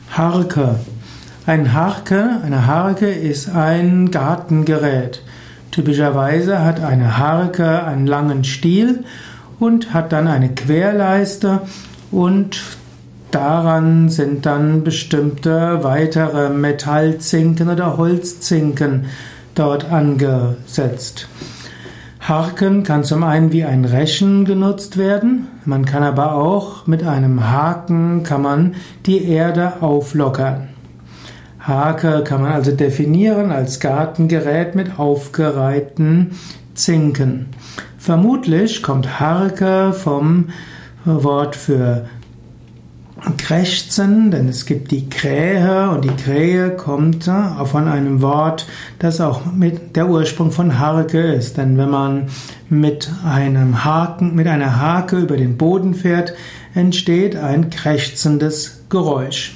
Harke. Eine Harke ist ein Gartengerät. Typischerweise hat eine Harke einen langen Stiel und hat dann eine Querleiste und daran sind dann bestimmte weitere Metallzinken oder Holzzinken dort angesetzt. Harken kann zum einen wie ein Rechen genutzt werden, man kann aber auch mit einem Haken die Erde auflockern. Harke kann man also definieren als Gartengerät mit aufgereihten Zinken. Vermutlich kommt Harke vom Wort für Krächzen, denn es gibt die Krähe und die Krähe kommt von einem Wort, das auch mit der Ursprung von Harke ist. Denn wenn man mit einer Harke über den Boden fährt, entsteht ein krächzendes Geräusch.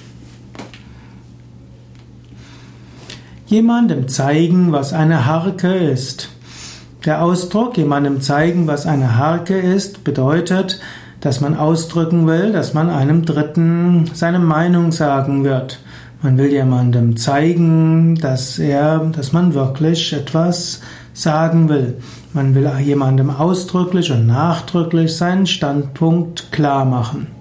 Jemandem zeigen, was eine Harke ist. Der Ausdruck jemandem zeigen, was eine Harke ist, bedeutet, dass man ausdrücken will, dass man einem Dritten seine Meinung sagen wird. Man will jemandem zeigen, dass man wirklich etwas sagen will. Man will jemandem ausdrücklich und nachdrücklich seinen Standpunkt klar machen.